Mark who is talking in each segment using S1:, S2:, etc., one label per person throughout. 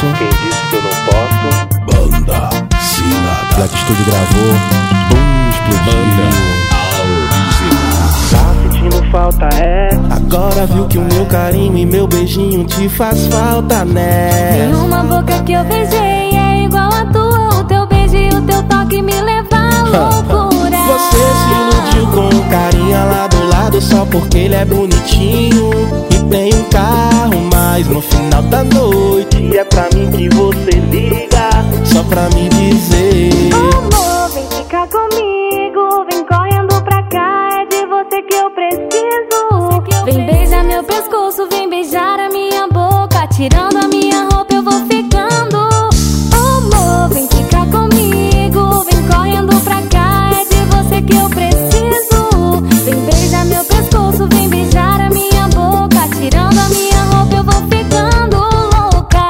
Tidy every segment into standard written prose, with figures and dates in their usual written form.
S1: posso.
S2: Quem disse que eu não posso?
S3: Banda Cilada.
S1: Black Studio gravou, bum, explodiu.
S2: Tá sentindo falta, é?
S1: Agora viu que o meu carinho e meu beijinho te faz falta, né?
S4: Nenhuma boca que eu beijei é igual a tua. O teu beijo e o teu toque me levam à loucura.
S1: Você se iludiu com um carinha lá do lado só porque ele é bonitinho e tem um carro, mas no final da noite
S2: E é pra mim que você liga.
S1: só pra me dizer:
S4: Amor, vem ficar comigo, vem correndo pra cá, é de você que eu preciso. Vem beijar meu pescoço, vem beijar a minha boca, tirando a minha roupa eu vou ficando. Amor, vem ficar comigo, vem correndo pra cá, é de você que eu preciso. Vem beijar meu pescoço, vem beijar a minha boca, tirando a minha roupa eu vou ficando louca.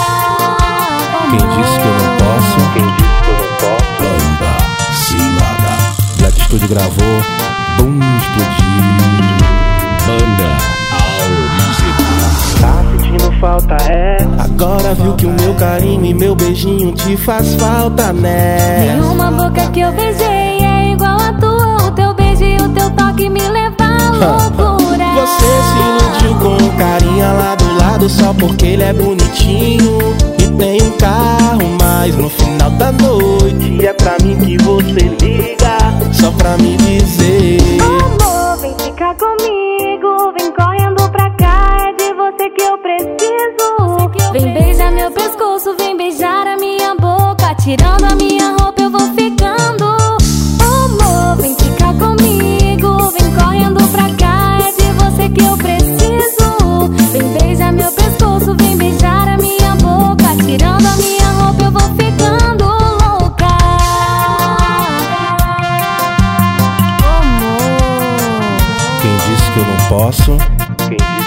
S1: quem disse que eu não posso?
S2: Quem disse que eu não posso?
S3: Banda Cilada.
S1: Black Studio gravou, bum, explodiu.
S3: Banda Original.
S2: Tá sentindo falta, é?
S1: Agora viu que o meu carinho e meu beijinho te faz falta, né?
S4: Nenhuma boca que eu beijei é igual a tua. O teu beijo e o teu toque me levam à loucura.
S1: Você se iludiu com um carinha lá do lado só porque ele é bonitinho e tem um carro, mas no final da noite
S2: E é pra mim que você liga.
S1: só pra me dizer:
S4: Amor, vem ficar comigo, vem correndo pra cá, é de você que eu preciso. Vem beijar meu pescoço, vem beijar a minha boca, tirando a minha roupa eu vou ficando. Amor, vem ficar comigo, vem correndo pra cá, é de você que eu preciso. Vem beijar meu pescoço, vem beijar a minha boca, tirando a minha roupa eu vou ficando louca. Amor.
S1: quem disse que eu não posso?
S2: Quem disse